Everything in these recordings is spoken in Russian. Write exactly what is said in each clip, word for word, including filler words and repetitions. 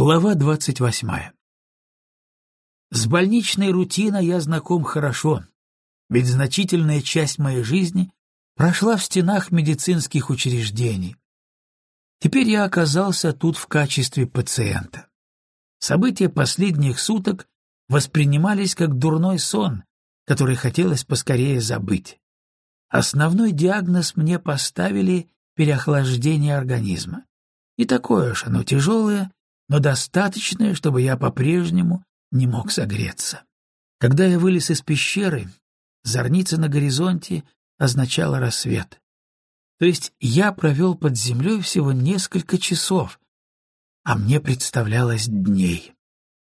Глава двадцать восьмая. С больничной рутиной я знаком хорошо, ведь значительная часть моей жизни прошла в стенах медицинских учреждений. Теперь я оказался тут в качестве пациента. События последних суток воспринимались как дурной сон, который хотелось поскорее забыть. Основной диагноз мне поставили — переохлаждение организма. Не такое уж оно тяжелое, но достаточное, чтобы я по-прежнему не мог согреться. Когда я вылез из пещеры, зорница на горизонте означала рассвет. То есть я провел под землей всего несколько часов, а мне представлялось дней.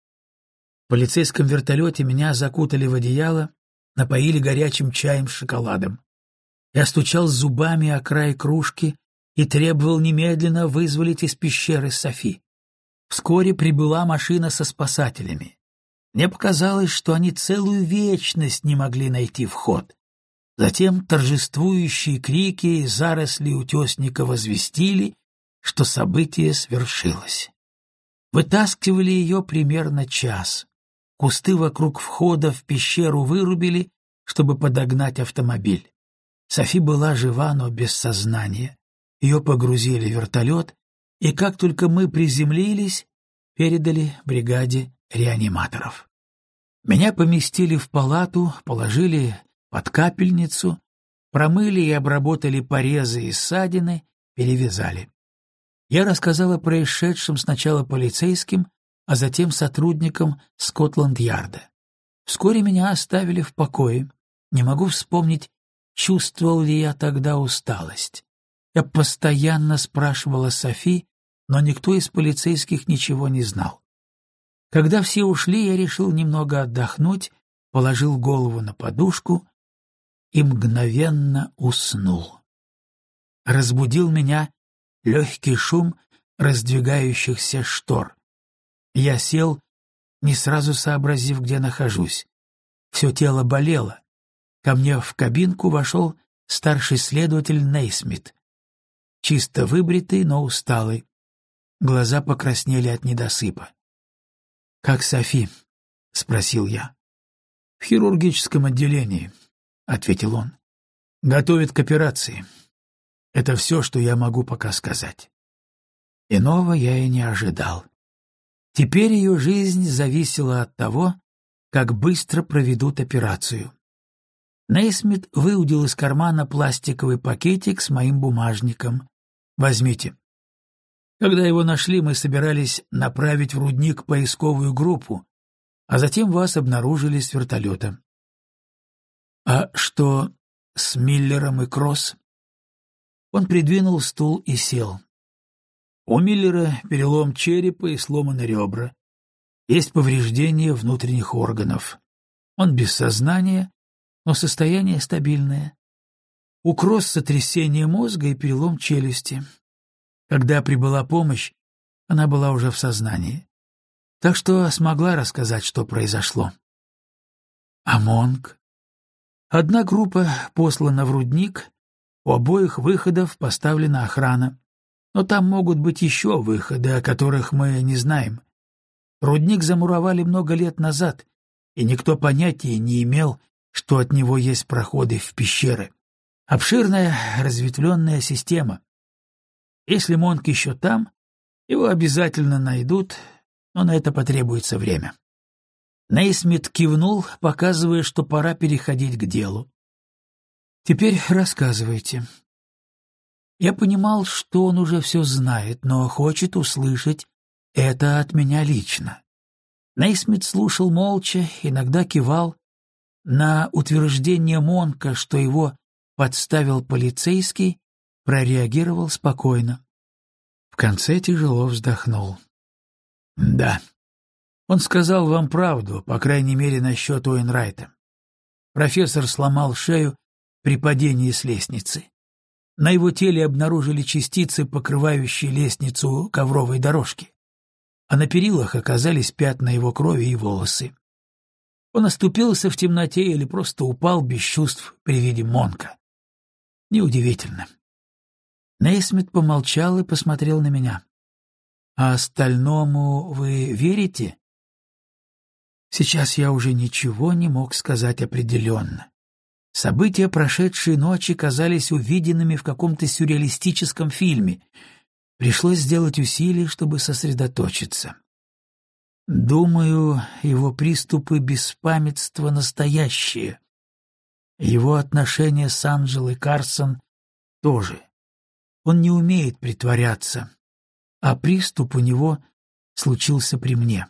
В полицейском вертолете меня закутали в одеяло, напоили горячим чаем с шоколадом. Я стучал зубами о край кружки и требовал немедленно вызволить из пещеры Софи. Вскоре прибыла машина со спасателями. Мне показалось, что они целую вечность не могли найти вход. Затем торжествующие крики и заросли утесника возвестили, что событие свершилось. Вытаскивали ее примерно час. Кусты вокруг входа в пещеру вырубили, чтобы подогнать автомобиль. Софи была жива, но без сознания. Ее погрузили в вертолет, и как только мы приземлились, передали бригаде реаниматоров. Меня поместили в палату, положили под капельницу, промыли и обработали порезы и ссадины, перевязали. Я рассказал о происшедшем сначала полицейским, а затем сотрудникам Скотланд-Ярда. Вскоре меня оставили в покое. Не могу вспомнить, чувствовал ли я тогда усталость. Я постоянно спрашивала Софи, но никто из полицейских ничего не знал. Когда все ушли, я решил немного отдохнуть, положил голову на подушку и мгновенно уснул. Разбудил меня легкий шум раздвигающихся штор. Я сел, не сразу сообразив, где нахожусь. Все тело болело. Ко мне в кабинку вошел старший следователь Нейсмит, чисто выбритый, но усталый. Глаза покраснели от недосыпа. «Как Софи?» — спросил я. «В хирургическом отделении», — ответил он. «Готовят к операции. Это все, что я могу пока сказать». Иного я и не ожидал. Теперь ее жизнь зависела от того, как быстро проведут операцию. Нейсмит выудил из кармана пластиковый пакетик с моим бумажником. «Возьмите». Когда его нашли, мы собирались направить в рудник поисковую группу, а затем вас обнаружили с вертолета. А что с Миллером и Кросс? Он придвинул стул и сел. У Миллера перелом черепа и сломаны ребра. Есть повреждения внутренних органов. Он без сознания, но состояние стабильное. У Кросс сотрясение мозга и перелом челюсти. Когда прибыла помощь, она была уже в сознании. Так что смогла рассказать, что произошло. А Монк? Одна группа послана в рудник, у обоих выходов поставлена охрана. Но там могут быть еще выходы, о которых мы не знаем. Рудник замуровали много лет назад, и никто понятия не имел, что от него есть проходы в пещеры. Обширная разветвленная система. Если Монк еще там, его обязательно найдут, но на это потребуется время. Нейсмит кивнул, показывая, что пора переходить к делу. «Теперь рассказывайте». Я понимал, что он уже все знает, но хочет услышать это от меня лично. Нейсмит слушал молча, иногда кивал. На утверждение Монка, что его подставил полицейский, прореагировал спокойно. В конце тяжело вздохнул. «Да, он сказал вам правду, по крайней мере, насчет Уэйнрайта. Профессор сломал шею при падении с лестницы. На его теле обнаружили частицы, покрывающие лестницу ковровой дорожки, а на перилах оказались пятна его крови и волосы. Он оступился в темноте или просто упал без чувств при виде Монка. Неудивительно». Нейсмит помолчал и посмотрел на меня. А остальному вы верите? Сейчас я уже ничего не мог сказать определенно. События прошедшей ночи казались увиденными в каком-то сюрреалистическом фильме. Пришлось сделать усилие, чтобы сосредоточиться. Думаю, его приступы беспамятства настоящие. Его отношения с Анджелой Карсон тоже. Он не умеет притворяться, а приступ у него случился при мне.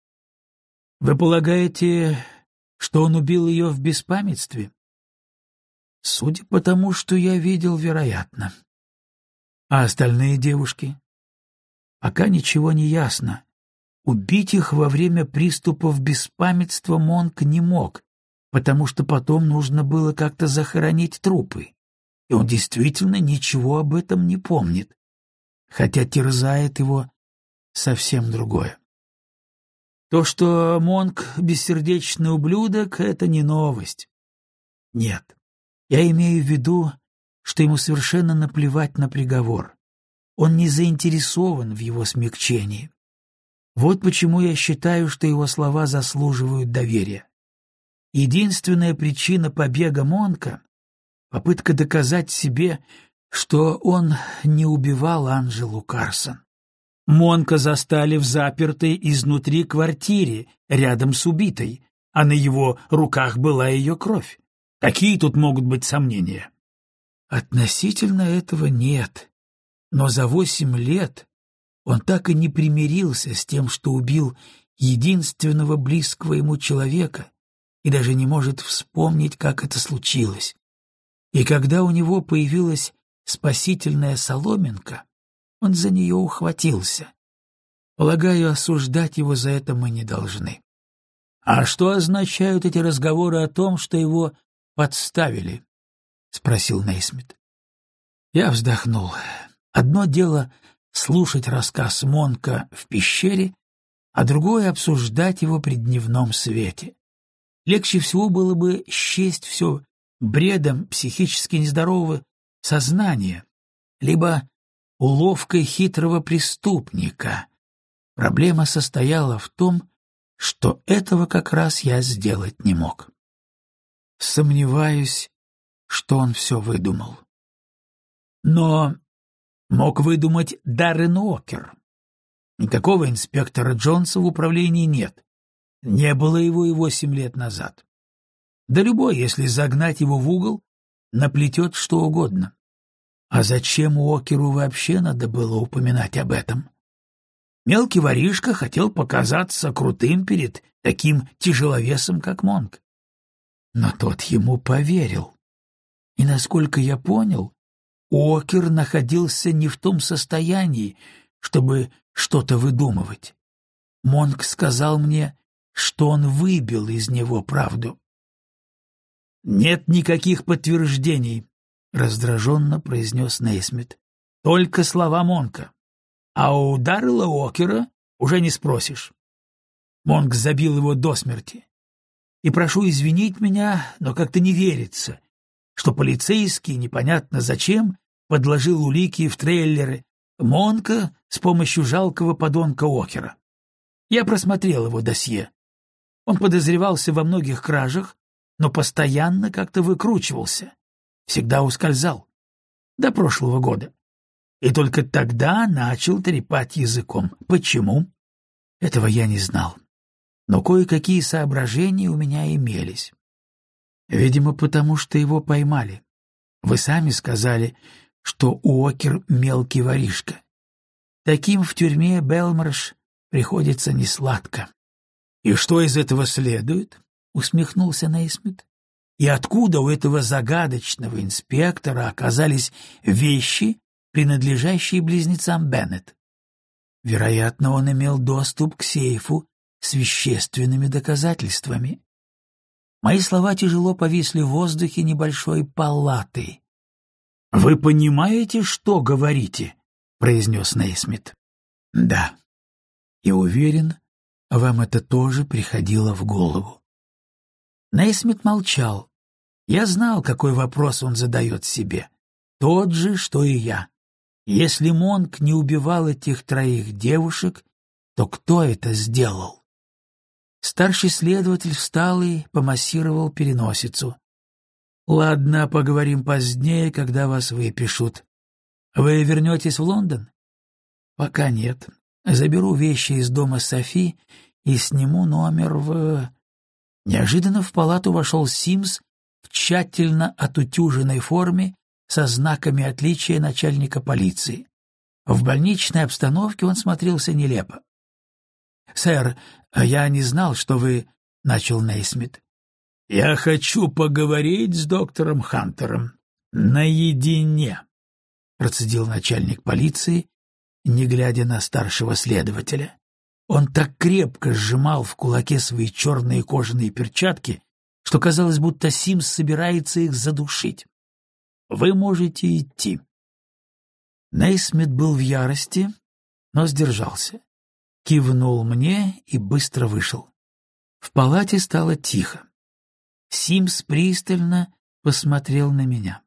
Вы полагаете, что он убил ее в беспамятстве? Судя по тому, что я видел, вероятно. А остальные девушки? Пока ничего не ясно. Убить их во время приступов беспамятства Монк не мог, потому что потом нужно было как-то захоронить трупы, и он действительно ничего об этом не помнит, хотя терзает его совсем другое. То, что Монк — бессердечный ублюдок, — это не новость. Нет, я имею в виду, что ему совершенно наплевать на приговор. Он не заинтересован в его смягчении. Вот почему я считаю, что его слова заслуживают доверия. Единственная причина побега Монка — попытка доказать себе, что он не убивал Анджелу Карсон. Монка застали в запертой изнутри квартире, рядом с убитой, а на его руках была ее кровь. Какие тут могут быть сомнения? Относительно этого нет, но за восемь лет он так и не примирился с тем, что убил единственного близкого ему человека, и даже не может вспомнить, как это случилось. И когда у него появилась спасительная соломинка, он за нее ухватился. Полагаю, осуждать его за это мы не должны. А что означают эти разговоры о том, что его подставили? — спросил Нейсмит. Я вздохнул. Одно дело слушать рассказ Монка в пещере, а другое — обсуждать его при дневном свете. Легче всего было бы счесть все бредом психически нездорового сознания, либо уловкой хитрого преступника. Проблема состояла в том, что этого как раз я сделать не мог. Сомневаюсь, что он все выдумал. Но мог выдумать Даррен Уокер. Никакого инспектора Джонса в управлении нет. Не было его и восемь лет назад. Да любой, если загнать его в угол, наплетет что угодно. А зачем Уокеру вообще надо было упоминать об этом? Мелкий воришка хотел показаться крутым перед таким тяжеловесом, как Монк. Но тот ему поверил. И, насколько я понял, Уокер находился не в том состоянии, чтобы что-то выдумывать. Монк сказал мне, что он выбил из него правду. «Нет никаких подтверждений», — раздраженно произнес Нейсмит. «Только слова Монка. А у Даррела Уокера уже не спросишь. Монк забил его до смерти. И прошу извинить меня, но как-то не верится, что полицейский, непонятно зачем, подложил улики в трейлеры Монка с помощью жалкого подонка Уокера. Я просмотрел его досье. Он подозревался во многих кражах, но постоянно как-то выкручивался, всегда ускользал. До прошлого года. И только тогда начал трепать языком. Почему? Этого я не знал. Но кое-какие соображения у меня имелись. Видимо, потому что его поймали. Вы сами сказали, что Уокер — мелкий воришка. Таким в тюрьме Белмарш приходится несладко. — И что из этого следует? — усмехнулся Нейсмит. — И откуда у этого загадочного инспектора оказались вещи, принадлежащие близнецам Беннет? Вероятно, он имел доступ к сейфу с вещественными доказательствами. Мои слова тяжело повисли в воздухе небольшой палаты. — Вы понимаете, что говорите? — произнес Нейсмит. — Да. И уверен, вам это тоже приходило в голову. Нейсмит молчал. Я знал, какой вопрос он задает себе. Тот же, что и я. Если Монк не убивал этих троих девушек, то кто это сделал? Старший следователь встал и помассировал переносицу. «Ладно, поговорим позднее, когда вас выпишут. Вы вернетесь в Лондон?» «Пока нет. Заберу вещи из дома Софи и сниму номер в...» Неожиданно в палату вошел Симс в тщательно отутюженной форме со знаками отличия начальника полиции. В больничной обстановке он смотрелся нелепо. «Сэр, я не знал, что вы...» — начал Нейсмит. «Я хочу поговорить с доктором Хантером наедине», — процедил начальник полиции, не глядя на старшего следователя. Он так крепко сжимал в кулаке свои черные кожаные перчатки, что казалось, будто Симс собирается их задушить. «Вы можете идти». Нейсмит был в ярости, но сдержался. Кивнул мне и быстро вышел. В палате стало тихо. Симс пристально посмотрел на меня.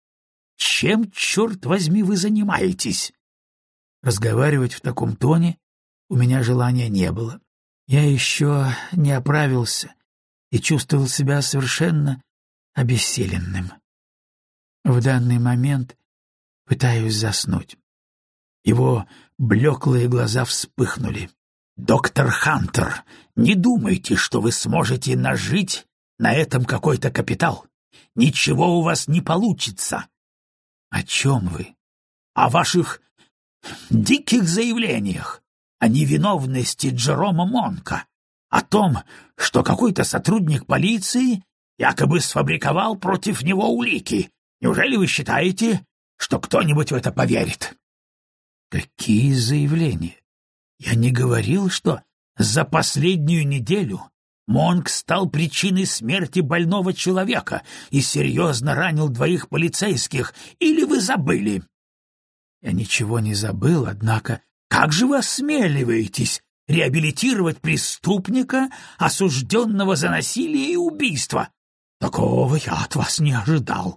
«Чем, черт возьми, вы занимаетесь?» Разговаривать в таком тоне у меня желания не было. Я еще не оправился и чувствовал себя совершенно обессиленным. В данный момент пытаюсь заснуть. Его блеклые глаза вспыхнули. «Доктор Хантер, не думайте, что вы сможете нажить на этом какой-то капитал. Ничего у вас не получится». «О чем вы?» «О ваших диких заявлениях, о невиновности Джерома Монка, о том, что какой-то сотрудник полиции якобы сфабриковал против него улики. Неужели вы считаете, что кто-нибудь в это поверит?» «Какие заявления? Я не говорил, что за последнюю неделю Монк стал причиной смерти больного человека и серьезно ранил двоих полицейских, или вы забыли?» «Я ничего не забыл, однако...» «Как же вы осмеливаетесь реабилитировать преступника, осужденного за насилие и убийство? Такого я от вас не ожидал».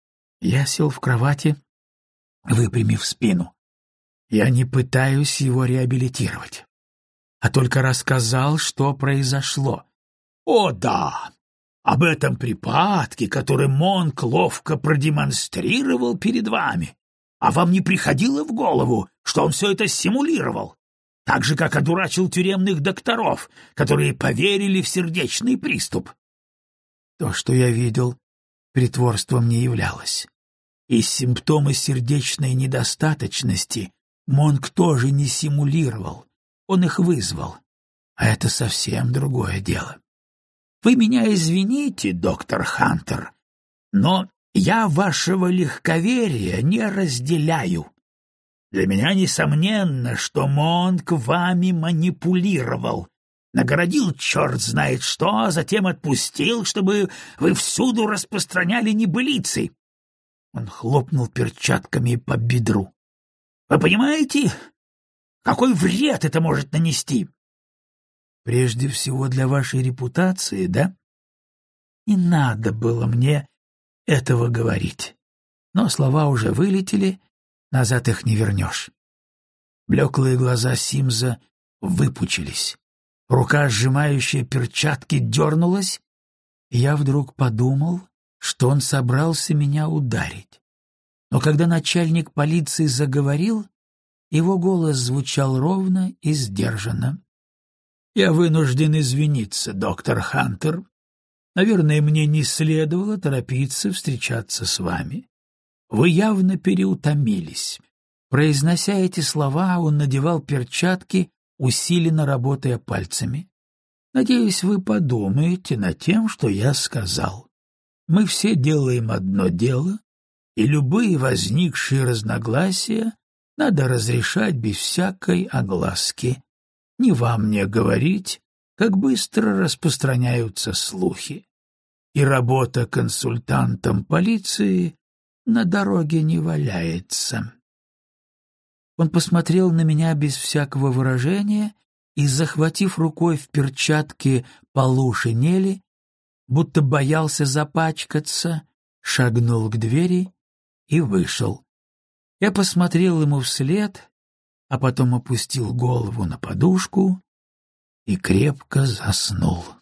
Я сел в кровати, выпрямив спину. Я не пытаюсь его реабилитировать, а только рассказал, что произошло. «О, да! Об этом припадке, который Монк ловко продемонстрировал перед вами. А вам не приходило в голову, что он все это симулировал? Так же, как одурачил тюремных докторов, которые поверили в сердечный приступ?» То, что я видел, притворством не являлось. И симптомы сердечной недостаточности Монк тоже не симулировал, он их вызвал. А это совсем другое дело. Вы меня извините, доктор Хантер, но я вашего легковерия не разделяю. Для меня несомненно, что Монк вами манипулировал, нагородил черт знает что, а затем отпустил, чтобы вы всюду распространяли небылицы». Он хлопнул перчатками по бедру. «Вы понимаете, какой вред это может нанести?» «Прежде всего для вашей репутации, да? Не надо было мне этого говорить. Но слова уже вылетели, назад их не вернешь». Блеклые глаза Симза выпучились. Рука, сжимающая перчатки, дернулась, и я вдруг подумал, что он собрался меня ударить. Но когда начальник полиции заговорил, его голос звучал ровно и сдержанно. «Я вынужден извиниться, доктор Хантер. Наверное, мне не следовало торопиться встречаться с вами. Вы явно переутомились». Произнося эти слова, он надевал перчатки, усиленно работая пальцами. «Надеюсь, вы подумаете над тем, что я сказал. Мы все делаем одно дело, и любые возникшие разногласия надо разрешать без всякой огласки. Не вам мне говорить, как быстро распространяются слухи. И работа консультантом полиции на дороге не валяется». Он посмотрел на меня без всякого выражения и, захватив рукой в перчатке полу шинели, будто боялся запачкаться, шагнул к двери и вышел. Я посмотрел ему вслед, а потом опустил голову на подушку и крепко заснул.